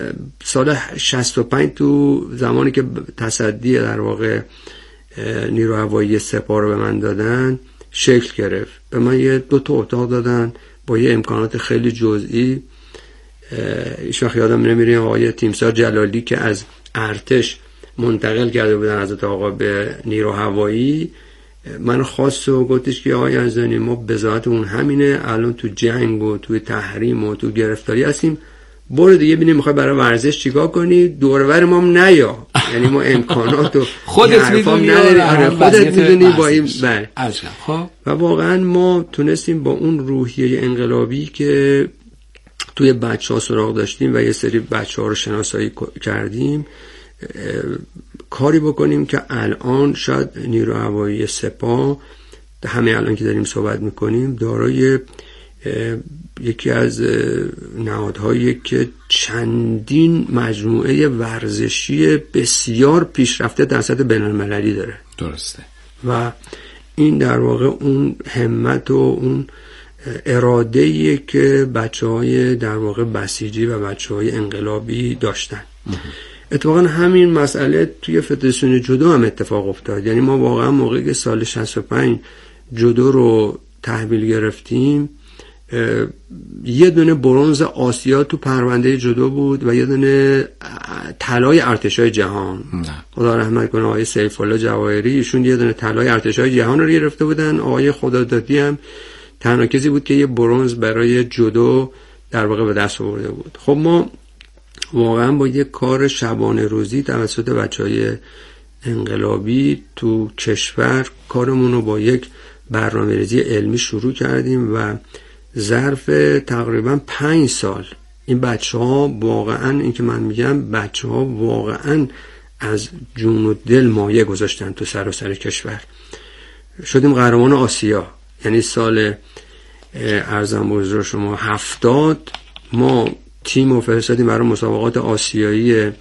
سال 65 تو زمانی که تصدی در واقع نیرو هوایی سپاه رو به من دادن شکل گرفت. به من 2 تا اتاق دادن با یه امکانات خیلی جزئی. ایش وقت یادم نمیره آقای تیمسار جلالی که از ارتش منتقل کرده بودن از اتاق به نیرو هوایی، من خواست و گفتش که آقای یزدانی ما بذات اون همینه، الان تو جنگ و تو تحریم و تو گرفتاری هستیم، برو دیگه ببینیم میخوای برای ورزش چیکار کنی، دور و بر ما هم نیا. یعنی ما امکانات و خودت میدونی، خودت میدونی با این خب. و واقعا ما تونستیم با اون روحیه انقلابی که توی بچه‌ها سراغ داشتیم و یه سری بچه‌ها رو شناسایی کردیم کاری بکنیم که الان شاید نیرو هوایی سپاه همه الان که داریم صحبت میکنیم دارای یکی از نهادهایی که چندین مجموعه ورزشی بسیار پیشرفته در سطح بین‌المللی داره. درسته. و این در واقع اون همت و اون اراده‌ایه که بچه‌های در واقع بسیجی و بچه‌های انقلابی داشتن. اتفاقا همین مسئله توی فدراسیون جودو هم اتفاق افتاد. یعنی ما واقعا موقعی که سال 65 جودو رو تحویل گرفتیم یه دونه برنز آسیا تو پرونده جودو بود و یه دونه طلای ارتشای جهان. خدا رحمت کنه آقای سیف الله جواهری، ایشون یه دونه طلای ارتشای جهان رو گرفته بودن. آقای خدادادی هم تنها کسی بود که یه برنز برای جودو در واقع به دست آورده بود. خب ما واقعا با یک کار شبانه روزی توسط بچهای انقلابی تو کشور کارمون رو با یک برنامه‌ریزی علمی شروع کردیم و ظرف تقریبا 5 سال این بچه‌ها واقعا، این که من میگم بچه‌ها واقعا از جون و دل مایه گذاشتن تو سراسر کشور. شدیم قهرمان آسیا. یعنی سال ارزم به حضور شما 70 ما تیم رو فرستادیم برای مسابقات آسیایی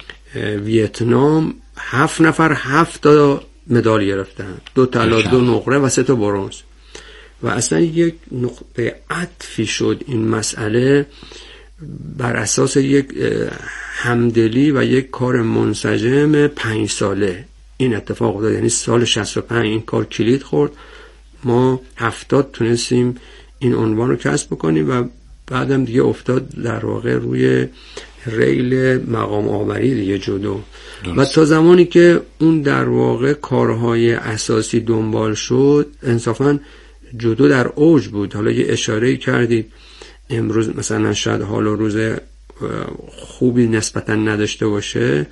ویتنام. 7 نفر 7 تا مدال گرفتن، 2 طلا 2 نقره و 3 تا برنز. و اصلا یک نقطه عطفی شد این مسئله بر اساس یک همدلی و یک کار منسجم 5 ساله این اتفاق افتاد. یعنی سال 65 این کار کلید خورد، ما 70 تونستیم این عنوان رو کسب بکنیم و بعدم دیگه افتاد در واقع روی ریل مقام آوری دیگه جودو. و تا زمانی که اون در واقع کارهای اساسی دنبال شد انصافاً جودو در اوج بود. حالا یه اشاره کردید امروز مثلا شاید حال و روز خوبی نسبتاً نداشته باشه.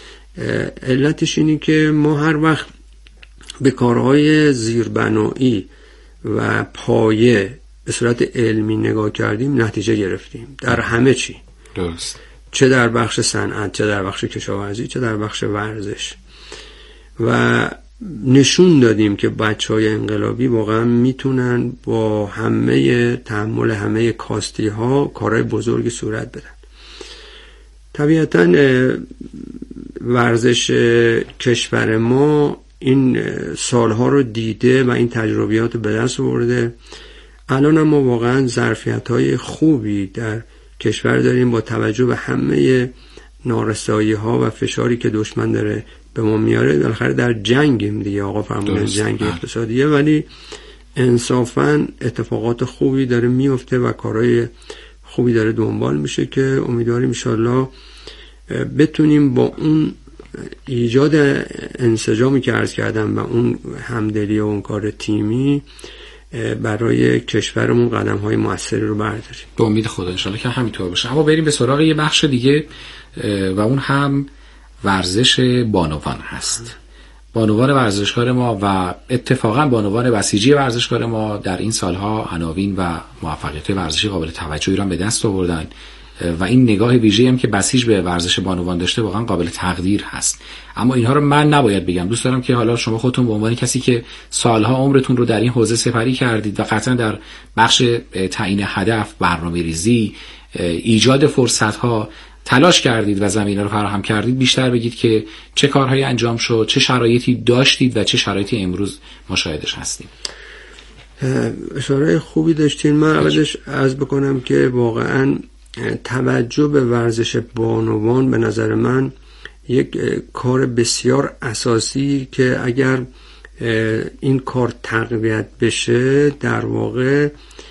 علتش اینی که ما هر وقت به کارهای زیربنایی و پایه به صورت علمی نگاه کردیم نتیجه گرفتیم در همه چی. درست. چه در بخش صنعت، چه در بخش کشاورزی، چه در بخش ورزش. و نشون دادیم که بچهای انقلابی واقعا میتونن با همه تحمل همه کاستی ها کارهای بزرگی صورت بدن. طبیعتاً ورزش کشور ما این سالها رو دیده و این تجربیات رو به دست آورده. الان ما واقعا ظرفیت‌های خوبی در کشور داریم با توجه به همه نارسایی‌ها و فشاری که دشمن داره به ما میاره. بالاخره در جنگیم دیگه، آقا فرمودن جنگ اقتصادیه، ولی انصافاً اتفاقات خوبی داره میفته و کارهای خوبی داره دنبال میشه که امیدواریم انشالله بتونیم با اون ایجاد انسجامی که عرض کردم و اون همدلی و اون کار تیمی برای کشورمون قدم‌های موثری رو برداریم. به امید خدا انشالله که همینطور باشه. اما بریم به سراغ یه بخش دیگه و اون هم ورزش بانوان هست. بانوان ورزشکار ما و اتفاقا بانوان بسیجی ورزشکار ما در این سالها عناوین و موفقیت ورزشی قابل توجهی را به دست آوردن و این نگاه ویژه‌ای هم که بسیج به ورزش بانوان داشته واقعا قابل تقدیر هست. اما اینها رو من نباید بگم. دوست دارم که حالا شما خودتون به عنوان کسی که سالها عمرتون رو در این حوزه سپری کردید و قطعا در بخش تعیین هدف، برنامه‌ریزی، ایجاد فرصت‌ها تلاش کردید و زمینه رو فراهم کردید، بیشتر بگید که چه کارهایی انجام شد، چه شرایطی داشتید و چه شرایطی امروز مشاهدش هستید. اشاره خوبی داشتین. من اولش عرض بکنم که واقعا توجه به ورزش بانوان به نظر من یک کار بسیار اساسی که اگر این کار تقویت بشه در واقع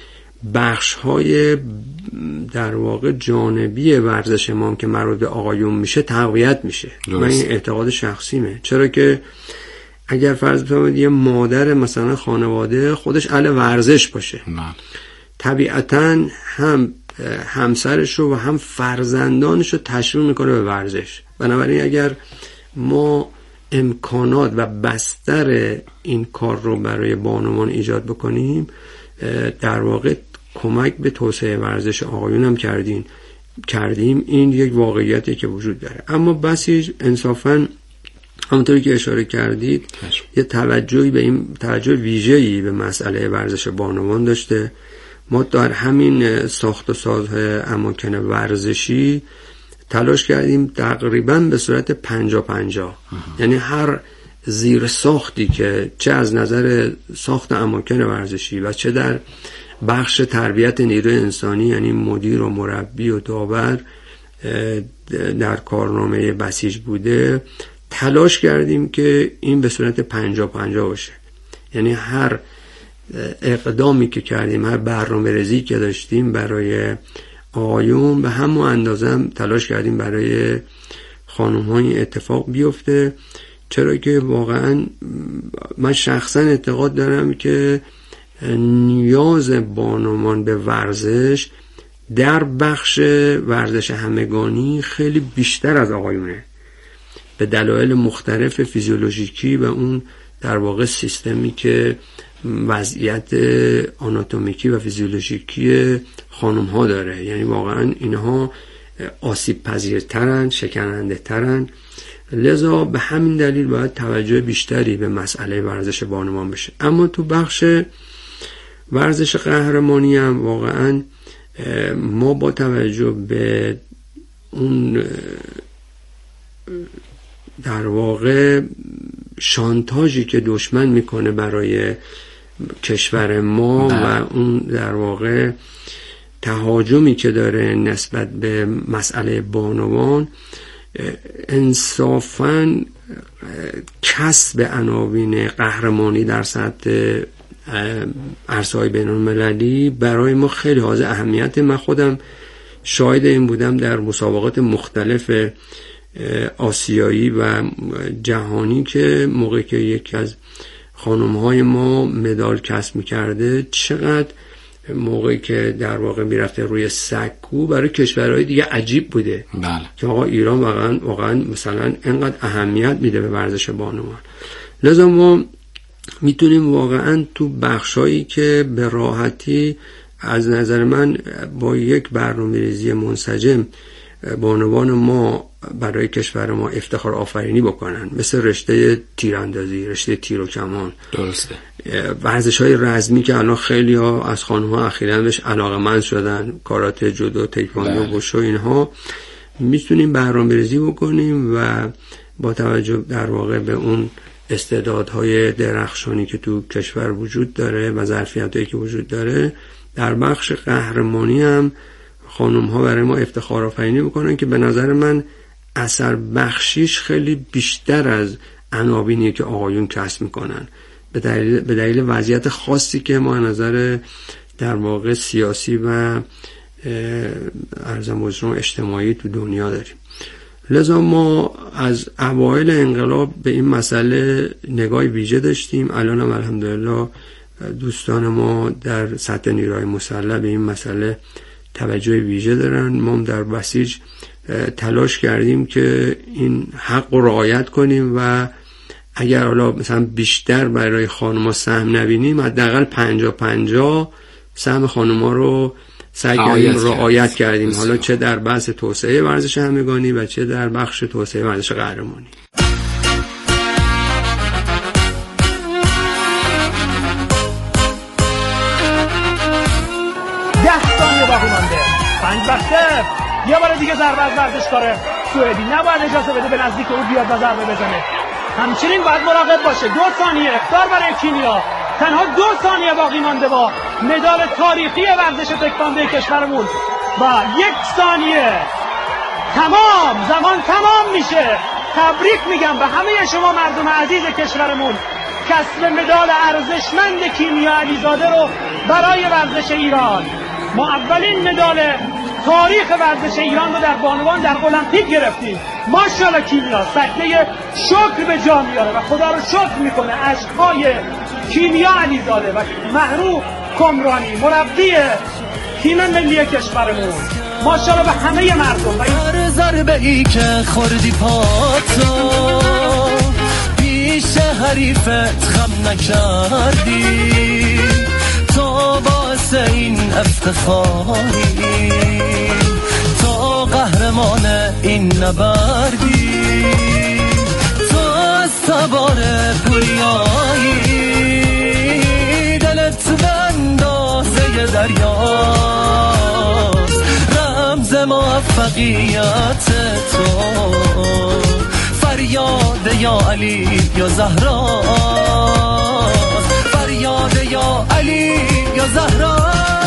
بخش‌های در واقع جانبی ورزش ما که مربوط به آقایون میشه تقویت میشه. من این اعتقاد شخصیمه. چرا که اگر فرض بفرمایید یه مادر مثلا خانواده خودش اهل ورزش باشه، طبیعتاً هم همسرش رو و هم فرزندانش رو تشویق میکنه به ورزش. بنابراین اگر ما امکانات و بستر این کار رو برای بانوان ایجاد بکنیم، در واقع کمک به توسعه ورزش آقایون هم کردیم. این یک واقعیتی که وجود داره. اما بسیج انصافاً همونطوری که اشاره کردید یه توجهی به این توجه ویژه‌ای به مسئله ورزش بانوان داشته. ما در همین ساخت و سازهای اماکن ورزشی تلاش کردیم تقریباً به صورت 50-50، یعنی هر زیر ساختی که چه از نظر ساخت اماکن ورزشی و چه در بخش تربیت نیروی انسانی، یعنی مدیر و مربی و داور در کارنامه بسیج بوده، تلاش کردیم که این به صورت 50-50 باشه. یعنی هر اقدامی که کردیم، هر برنامه‌ریزی که داشتیم برای آقایون، به همون اندازه هم تلاش کردیم برای خانم‌ها این اتفاق بیفته. چرا که واقعا من شخصا اعتقاد دارم که نیاز بانوان به ورزش در بخش ورزش همگانی خیلی بیشتر از آقایونه، به دلایل مختلف فیزیولوژیکی و اون در واقع سیستمی که وضعیت آناتومیکی و فیزیولوژیکی خانم ها داره. یعنی واقعا اینها آسیب پذیرترن، شکننده ترن. لذا به همین دلیل باید توجه بیشتری به مسئله ورزش بانوان بشه. اما تو بخش ورزش قهرمانی هم واقعا ما با توجه به اون در واقع شانتاژی که دشمن میکنه برای کشور ما و اون در واقع تهاجمی که داره نسبت به مسئله بانوان، انصافاً کسب عناوین قهرمانی در سطح عرصه‌های بین‌المللی برای ما خیلی حائز اهمیت. من خودم شاهد این بودم در مسابقات مختلف آسیایی و جهانی که موقعی که یکی از خانم‌های ما مدال کسب می‌کرده، چقدر موقعی که در واقع میرفته روی سکو برای کشورهای دیگه عجیب بوده. بله. که آقا ایران واقعا مثلا اینقدر اهمیت میده به ورزش بانوان. لذا ما میتونیم واقعا تو بخشایی که به راحتی از نظر من با یک برنامه‌ریزی منسجم بانوان ما برای کشور ما افتخار آفرینی بکنن، مثل رشته تیراندازی، رشته تیر و کمان. درسته. ورزش‌های رزمی که الان خیلی ها از خانم‌ها اخیراً بهش علاقه‌مند شدن، کاراته، جودو، تایکواندو، وشو، اینها میتونیم برنامه‌ریزی بکنیم و با توجه در واقع به اون استعدادهای درخشانی که تو کشور وجود داره و ظرفیتایی که وجود داره، در بخش قهرمانی هم خانم‌ها برای ما افتخار آفرینی بکنن که به نظر من اثر بخشیش خیلی بیشتر از عناوینی که آقایون کسب میکنن، به دلیل وضعیت خاصی که ما نظر در واقع سیاسی و ارزم بزرگ اجتماعی تو دنیا داریم. لذا ما از اوایل انقلاب به این مسئله نگاه ویژه داشتیم. الان هم الحمدلله دوستان ما در سطح نیروهای مسلح به این مسئله توجه ویژه دارن. ما در بسیج تلاش کردیم که این حق رو رعایت کنیم و اگر حالا مثلا بیشتر برای خانم‌ها سهم نبینیم، حداقل 50-50 سهم خانم‌ها رو سعی کردیم رعایت کردیم، حالا چه در بحث توسعه ورزش همگانی و چه در بخش توسعه ورزش قهرمانی. باقی مانده. 5 بسته. یه بار دیگه ضربه از ورزشکار سوئدی، نباید اجازه بده به نزدیک او بیاد و ضربه بزنه. همچنین باید مراقب باشه. 2 ثانیه اخطار برای کینیا. تنها 2 ثانیه باقی مانده با مدال تاریخی ورزش تکواندو کشورمون. و 1 ثانیه تمام زمان تمام میشه. تبریک میگم به همه شما مردم عزیز کشورمون. کسب مدال ارزشمند کیمیا علیزاده رو برای ورزش ایران، ما اولین مدال تاریخ ورزش ایران رو در بانوان در المپیک گرفتیم. ماشاءالله کیمیا سکته شکر به جا میاره و خدا رو شکر میکنه. عشقهای کیمیا علیزاده و محروم کمرانی مربی تیم ملی کشورمون، ماشاءالله به همه مردم. هر ضربه ای که خوردی پاتو پیش حریفت خم نکردی، تو واسه این افتخاری، تو قهرمان این نبردی، تو از سوار پوریایی، دلت به اندازه دریاست، رمز موفقیت تو، فریاد یا علی یا زهرا، فریاد یا علی یا زهرا.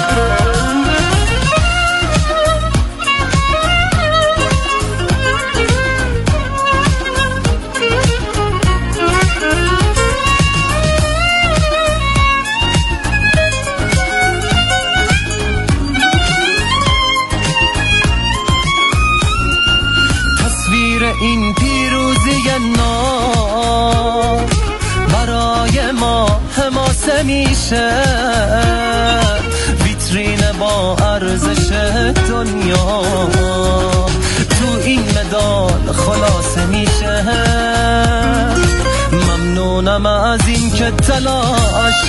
این پیروزی نام برای ما حماسه میشه، ویترین با ارزش دنیا، تو این مدال خلاصه میشه. ممنونم از این که تلاشت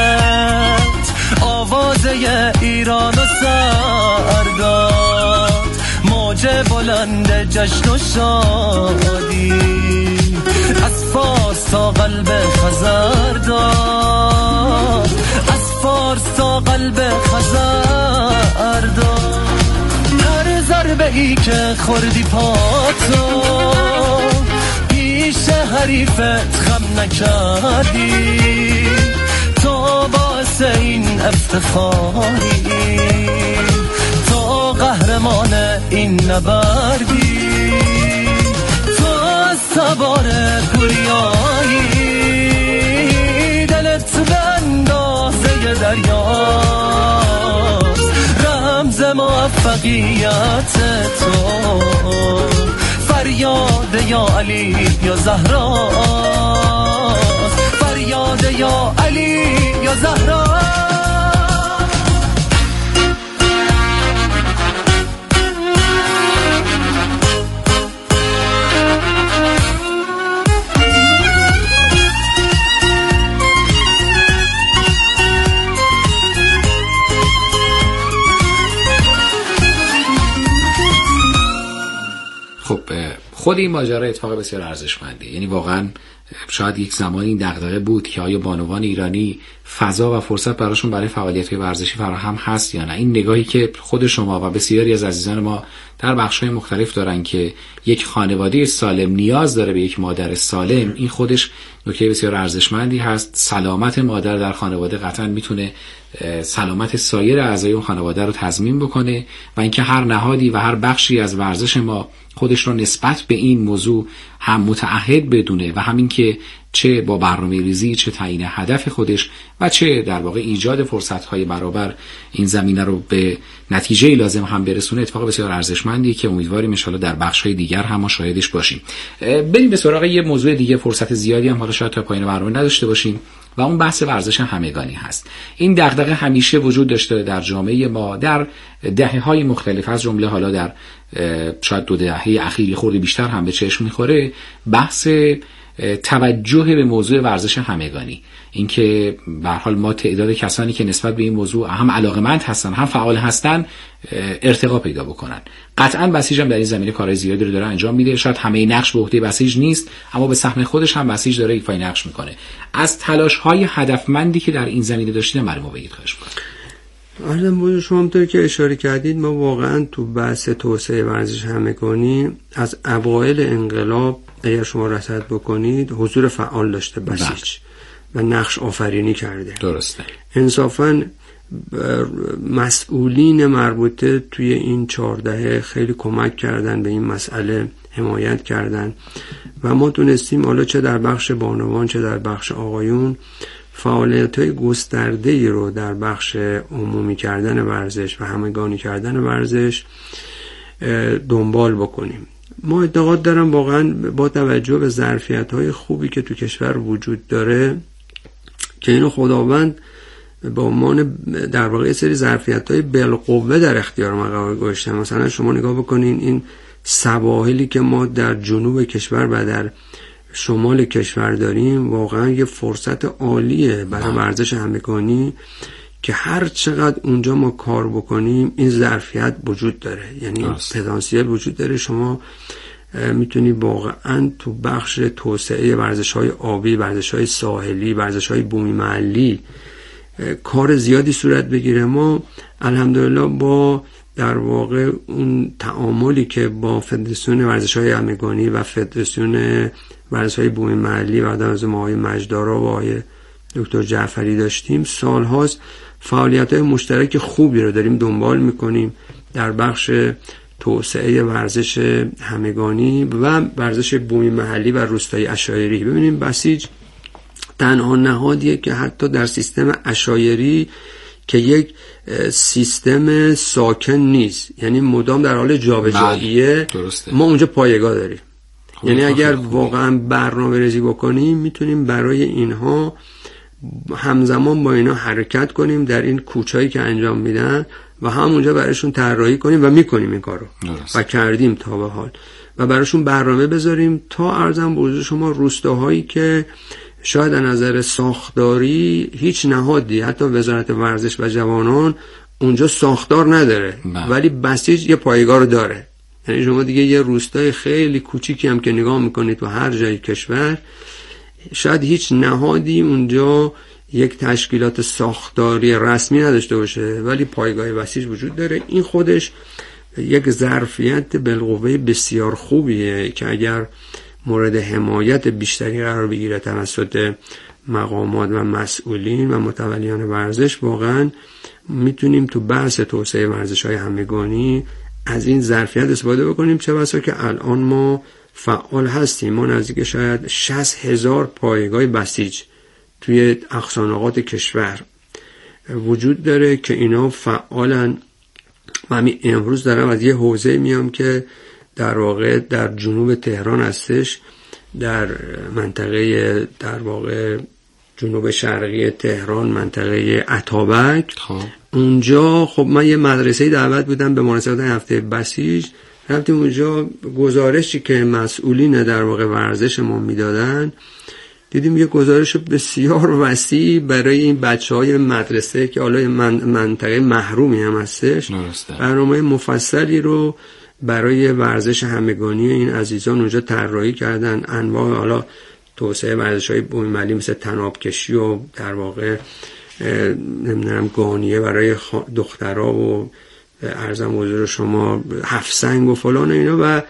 آوازه ایران و سر داد، موج بلند جشن و شادی، از فارس تا قلب خزر داد، از فارس تا قلب خزر داد. هر ضربه ای که خوردی پاتو پیش حریفت خم نکردی، تو واسه این افتخاری، تو قهرمان این نبردی، تو از سوار پوریایی، دلت به اندازه دریاست، رمز موفقیت تو، فریاد یا علی یا زهرا، فریاد یا علی یا زهرا. خود این ماجرا اتفاق بسیار ارزشمندی، یعنی واقعا شاید یک زمانی این دغدغه بود که آیا بانوان ایرانی فضا و فرصت براشون برای فعالیت‌های ورزشی فراهم هست یا نه. این نگاهی که خود شما و بسیاری از عزیزان ما در بخش‌های مختلف دارن که یک خانواده سالم نیاز داره به یک مادر سالم، این خودش نکته بسیار ارزشمندی هست. سلامت مادر در خانواده قطعا میتونه سلامت سایر اعضای اون خانواده رو تضمین بکنه و اینکه هر نهادی و هر بخشی از ورزش ما خودش رو نسبت به این موضوع هم متعهد بدونه و همین که چه با برنامه‌ریزی، چه تعیین هدف خودش و چه در واقع ایجاد فرصت‌های برابر این زمینه رو به نتیجه لازم هم برسونه، اتفاق بسیار ارزشمندی که امیدواریم ان شاءالله در بخش‌های دیگر هم ما شاهدش باشیم. بریم به سراغ یه موضوع دیگه، فرصت زیادی هم حالا شاید تا پایان برنامه نداشته باشیم و اون بحث ورزش همگانی هست. این دغدغه همیشه وجود داشته در جامعه ما در دهه‌های مختلف، از جمله حالا در شاید 2 دهه اخیر خورده بیشتر هم به چشم می‌خوره، بحث توجه به موضوع ورزش همگانی. اینکه به هر حال ما تعداد کسانی که نسبت به این موضوع هم علاقمند هستن هم فعال هستن ارتقا پیدا بکنن. قطعاً بسیج هم در این زمینه کارهای زیادی رو داره انجام میده. شاید همه نقش به عهده بسیج نیست، اما به سهم خودش هم بسیج داره ایفای نقش میکنه. از تلاش‌های هدفمندی که در این زمینه داشتید برای ما بگید خواهش می‌کنم. عرضم بود شما همونطور که اشاره کردید ما واقعا تو بحث توسعه ورزش همگانی از اوایل انقلاب اگر شما رصد بکنید حضور فعال داشته بسیج و نقش آفرینی کرده. درسته. انصافاً مسئولین مربوطه توی این 4 دهه خیلی کمک کردن به این مسئله، حمایت کردن و ما تونستیم حالا چه در بخش بانوان چه در بخش آقایون فعالیت‌های گسترده‌ای رو در بخش عمومی کردن ورزش و همگانی کردن ورزش دنبال بکنیم. ما اعتقاد دارم واقعا با توجه به ظرفیت‌های خوبی که تو کشور وجود داره که اینو خداوند با عنوان در واقع یه سری ظرفیت‌های بالقوه در اختیار ما قرار گذاشته. مثلا شما نگاه بکنین این سواحلی که ما در جنوب کشور و در شمال کشور داریم واقعا یه فرصت عالیه برای ورزش همگانی که هر چقدر اونجا ما کار بکنیم این ظرفیت وجود داره، یعنی پتانسیل وجود داره. شما میتونی واقعا تو بخش توسعه ورزش‌های آبی، ورزش‌های ساحلی، ورزش‌های بومی محلی کار زیادی صورت بگیره. ما الحمدلله با در واقع اون تعاملی که با فدراسیون ورزش‌های همگانی و فدراسیون ورزش‌های بومی محلی و در زمان آقای مجدارا و آقای دکتر جعفری داشتیم، سال‌هاست فعالیت‌های مشترک خوبی رو داریم دنبال می‌کنیم در بخش توسعه ورزش همگانی و ورزش بومی محلی و روستایی عشایری. ببینیم بسیج تنها نهادیه که حتی در سیستم عشایری که یک سیستم ساکن نیست، یعنی مدام در حال جابجاییه، ما اونجا پایگاه داریم. یعنی اگر واقعا برنامه‌ریزی بکنیم میتونیم برای اینها همزمان با اینا حرکت کنیم در این کوچه‌ای که انجام میدن و همونجا براشون طراحی کنیم و میکنیم این کارو و کردیم تا به حال و براشون برنامه بذاریم تا ارزم به حضور شما روستاهایی که شاید از نظر ساختاری هیچ نهادی حتی وزارت ورزش و جوانان اونجا ساختار نداره ولی بسیج یه پایگاه رو داره. یعنی شما دیگه یه روستای خیلی کوچیکی هم که نگاه میکنید تو هر جای کشور شاید هیچ نهادی اونجا یک تشکیلات ساختاری رسمی نداشته باشه ولی پایگاه بسیج وجود داره. این خودش یک ظرفیت بالقوه بسیار خوبیه که اگر مورد حمایت بیشتری قرار بگیره توسط مقامات و مسئولین و متولیان ورزش، واقعا میتونیم تو بحث توسعه ورزش‌های همگانی از این ظرفیت استفاده بکنیم. چه بسا که الان ما فعال هستیم. ما نزدیک شاید 60,000 پایگاه بسیج توی اقصانقاط کشور وجود داره که اینا فعالن. من امروز دارم از یه حوزه میام که در واقع در جنوب تهران هستش، در منطقه در واقع جنوب شرقی تهران، منطقه اتابک. اونجا خب من یه مدرسه دعوت بودم به مناسبت هفته بسیج، رفتیم اونجا گزارشی که مسئولین در واقع ورزش ما میدادن دیدیم یه گزارش بسیار وسیع برای این بچه‌های مدرسه که حالا منطقه محرومی هم هستش، برنامه مفصلی رو برای ورزش همگانی این عزیزان اونجا طراحی کردن. انواع حالا توسعه ورزش‌های بومی محلی مثل طناب کشی و در واقع نمیدونم گانیه برای دخترها و عرضم حضور شما هفت سنگ و فلان اینا و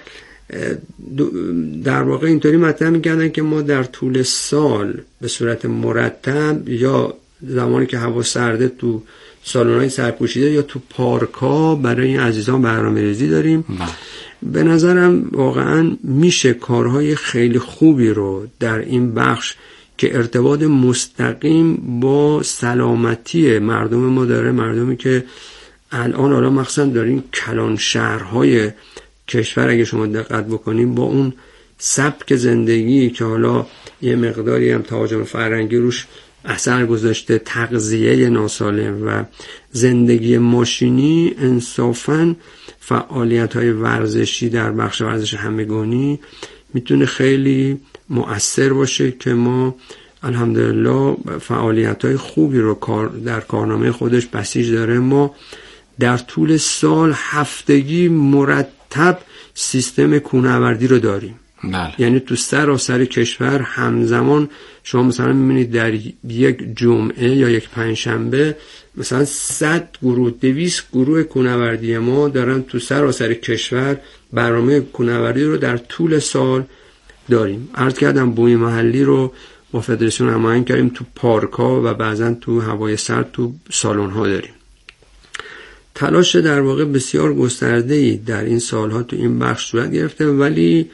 در واقع اینطوری مطرح می‌کردن که ما در طول سال به صورت مرتب یا زمانی که هوا سرده تو سالن‌های سرپوشیده یا تو پارک‌ها برای این عزیزان برنامه‌ریزی داریم. به نظرم واقعا میشه کارهای خیلی خوبی رو در این بخش که ارتباط مستقیم با سلامتی مردم ما داره، مردمی که الان حالا مخصوصا دارین کلان شهرهای کشور اگه شما دقت بکنیم با اون سبک زندگی که حالا یه مقداری هم تهاجم فرهنگی روش اثر گذاشته، تغذیه ناسالم و زندگی ماشینی، انصافاً فعالیت‌های ورزشی در بخش ورزش همگانی میتونه خیلی مؤثر باشه که ما الحمدلله فعالیت‌های خوبی رو در کارنامه خودش بسیج داره. ما در طول سال هفتگی مرتب سیستم کوهنوردی رو داریم. یعنی تو سراسر کشور همزمان شما مثلا میبینید در یک جمعه یا یک پنجشنبه مثلا 100 گروه 200 گروه کوهنوردی ما دارن تو سراسر کشور برنامه کوهنوردی رو در طول سال داریم. عرض کردم بومی محلی رو با فدراسیون هماهنگ کردیم، تو پارک‌ها و بعضا تو هوای سرد تو سالن‌ها داریم. تلاش در واقع بسیار گسترده‌ای در این سالها تو این بخش صورت گرفته، ولی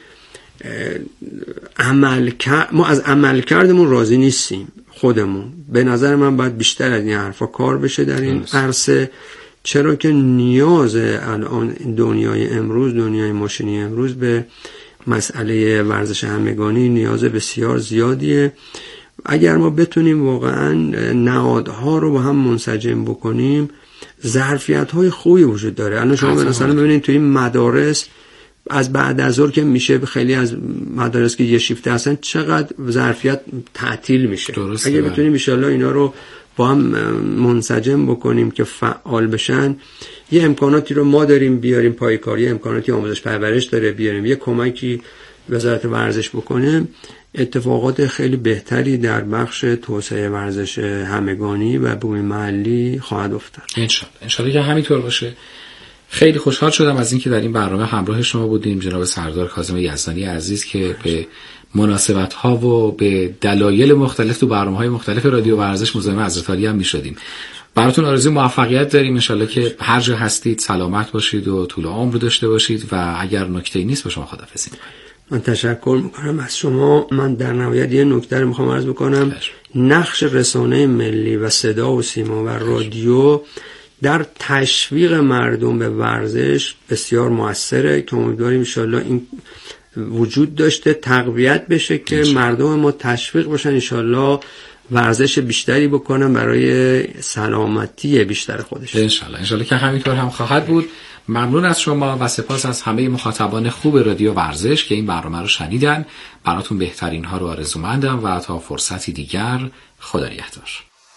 ما از عملکردمون راضی نیستیم خودمون. به نظر من باید بیشتر از این حرفا کار بشه در این عرصه، چرا که نیاز الان دنیای امروز، دنیای ماشینی امروز به مسئله ورزش همگانی نیاز بسیار زیادیه. اگر ما بتونیم واقعا نهادها رو با هم منسجم بکنیم، ظرفیت‌های خوبی وجود داره. الان شما مثلا ببینید توی مدارس از بعد از ظهر که میشه، خیلی از مدارس که یه شیفته هستن چقدر ظرفیت تعطیل میشه. اگه بتونیم ان شاءالله اینا رو با هم منسجم بکنیم که فعال بشن، یه امکاناتی رو ما داریم بیاریم پایکاری، امکاناتی آموزش پرورش داره بیاریم، یه کمکی وزارت ورزش بکنه، اتفاقات خیلی بهتری در بخش توسعه ورزش همگانی و بوم محلی خواهد افتاد. انشالله که همینطور باشه. خیلی خوشحال شدم از اینکه در این برنامه همراه شما بودیم، جناب سردار کاظم یزدانی عزیز، که به مناسبت‌ها و به دلایل مختلف تو برنامه‌های مختلف رادیو ورزش مزاحم حضرت علی هم می‌شدیم. براتون آرزوی موفقیت داریم، انشالله که هر جا هستید سلامت باشید و طول عمر داشته باشید و اگر نکته‌ای نیست با شما خداحافظی می‌کنم. من تشکر میکنم از شما. من در نهایت یه نکته رو میخوام عرض بکنم. نقش رسانه ملی و صدا و سیما و رادیو در تشویق مردم به ورزش بسیار موثره که امیدواریم انشالله این وجود داشته تقویت بشه که مردم ما تشویق بشن، انشالله ورزش بیشتری بکنن برای سلامتی بیشتر خودشون. انشالله که همینطور هم خواهد بود. ممنون از شما و سپاس از همه مخاطبان خوب رادیو ورزش که این برنامه رو شنیدن. براتون بهترین ها رو آرزومندم و تا فرصتی دیگر خدا نگهدار.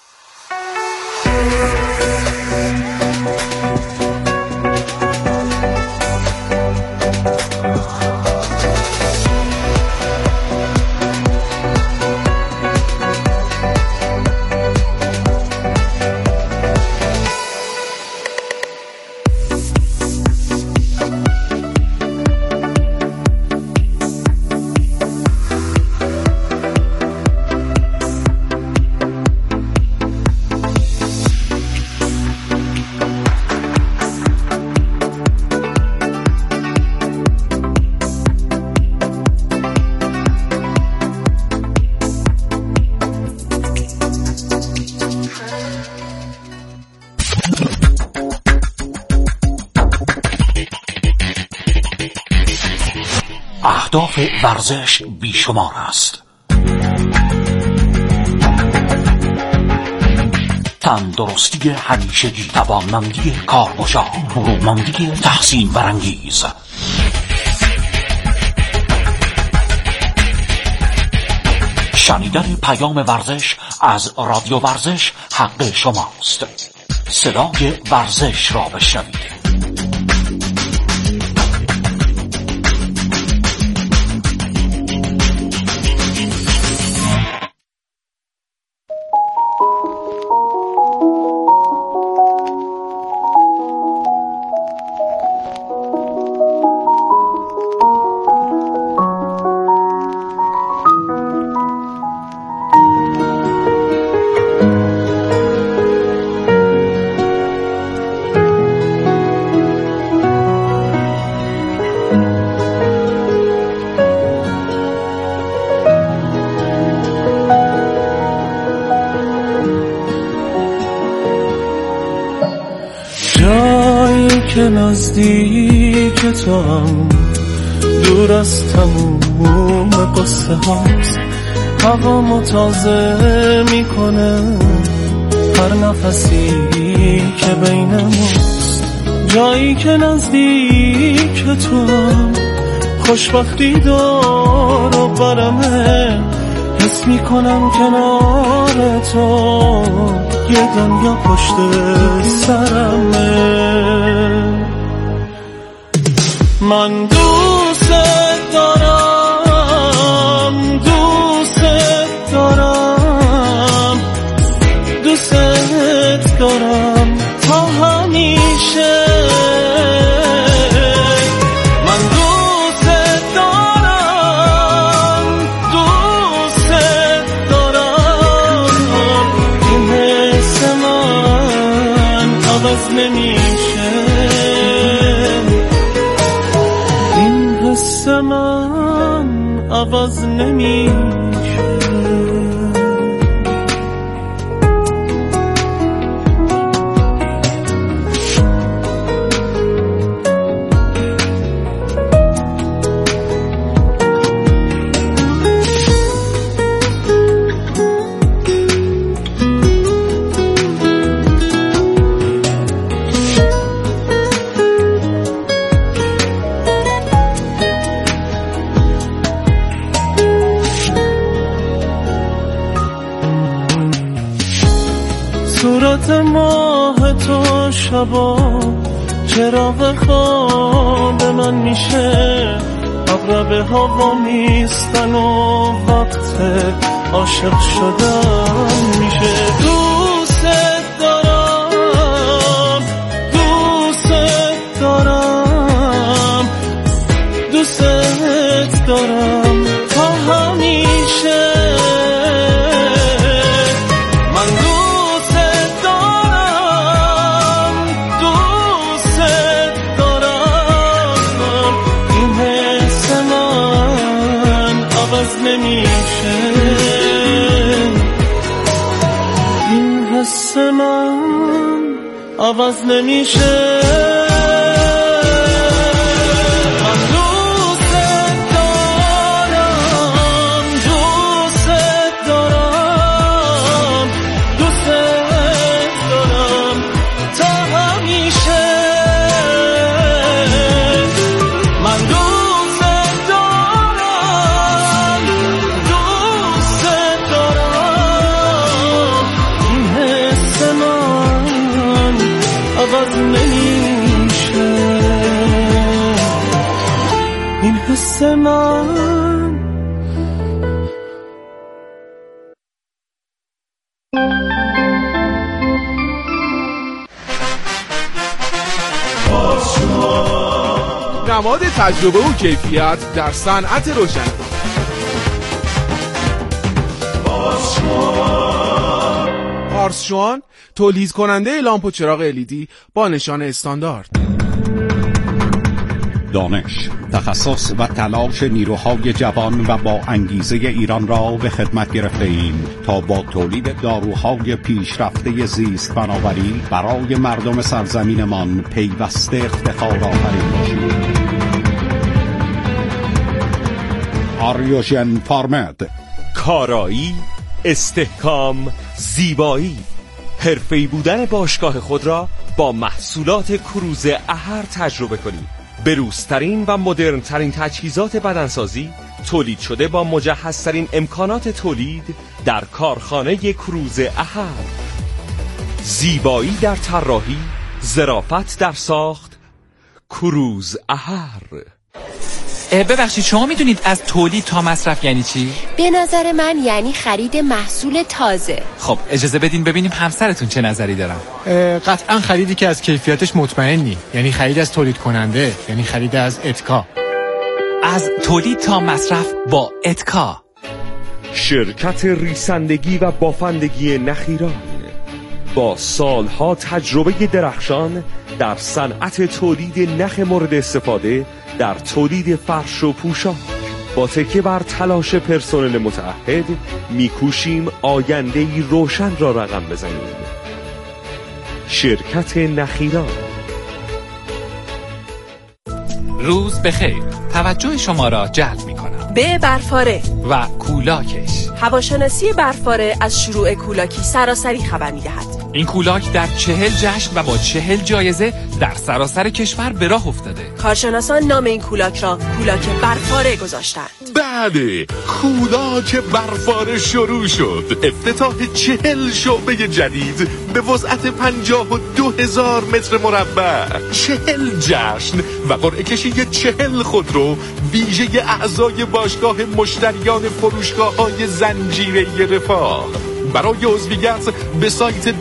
اهداف ورزش بیشمار است. تندرستی همیشگی، توانمندی کارگشا، برومندی تحسین برانگیز. شنیدن پیام ورزش از رادیو ورزش حق شماست. صدای ورزش را بشنوید. که نزدیک تو هم دور از تموم قصه هاست، هوا تازه میکنه هر نفسی که بینماست. جایی که نزدیک تو هم خوشبختی دار و برمه، حس میکنم کنار تو یه دنیا پشت سرمه. من دوست دارم، دوست دارم، دوست دارم تا همیشه. من دوست دارم، دوست من عوض نمیشه. صورت ماه تو شبا چراغ خواب من میشه، عقرب هوا نیستن و وقت عاشق شدن میشه. دوست دارم، دوست دارم، دوست دارم تا همیشه. من عوض نمیشه. من دوست دارم، دوست دارم، دوست دارم تا همیشه. من دوست دارم، دوست دارم، این حس من عوض نمیشه. این حس من نماد تجربه و کیفیت در صنعت روشنی. پارسشوان تولید کننده لامپ و چراغ LED با نشان استاندارد. دانش، تخصص و تلاش نیروهای جوان و با انگیزه ایران را به خدمت گرفته ایم تا با تولید داروهای پیشرفته زیست فناوری برای مردم سرزمینمان پیوسته افتخار آفرین باشیم. آریوژن فارمد، کارایی، استحکام، زیبایی، حرفه‌ای بودن باشگاه خود را با محصولات کروز اهر تجربه کنید. بروزترین و مدرنترین تجهیزات بدنسازی تولید شده با مجهزترین امکانات تولید در کارخانه کروز اهر. زیبایی در طراحی، ظرافت در ساخت، کروز اهر. ببخشید شما میدونید از تولید تا مصرف یعنی چی؟ به نظر من یعنی خرید محصول تازه. خب اجازه بدین ببینیم همسرتون چه نظری دارن. قطعا خریدی که از کیفیتش مطمئنی، یعنی خرید از تولید کننده، یعنی خرید از اتکا. از تولید تا مصرف با اتکا. شرکت ریسندگی و بافندگی نخیران با سالها تجربه درخشان در صنعت تولید نخ مورد استفاده در تولید فرش و پوشاک، با تکیه بر تلاش پرسنل متعهد میکوشیم آینده‌ای روشن را رقم بزنیم. شرکت نخیران. روز بخیر، توجه شما را جلب می‌کنم به برفاره و کولاکش. هواشناسی برفاره از شروع کولاکی سراسری خبر می‌دهد. این کولاک در 40 جشن و با 40 جایزه در سراسر کشور به راه افتاده. کارشناسان نام این کولاک را کولاک برفاره گذاشتند. بله، کولاک برفاره شروع شد. افتتاح 40 شعبه جدید به وسعت 52,000 متر مربع، 40 جشن و قرعه کشی 40 خودرو ویژه اعضای باشگاه مشتریان فروشگاه‌های زنجیره رفاه. برای عضویت به سایت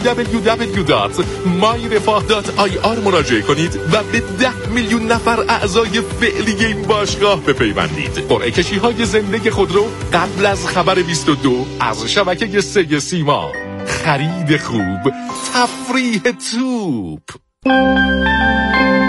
www.myrefah.ir مراجعه کنید و به 10 میلیون نفر اعضای فعلی این باشگاه بپیوندید. قرعه کشی‌های زنده خودرو قبل از خبر 22 از شبکه 3 سیما. خرید خوب، تفریح توپ.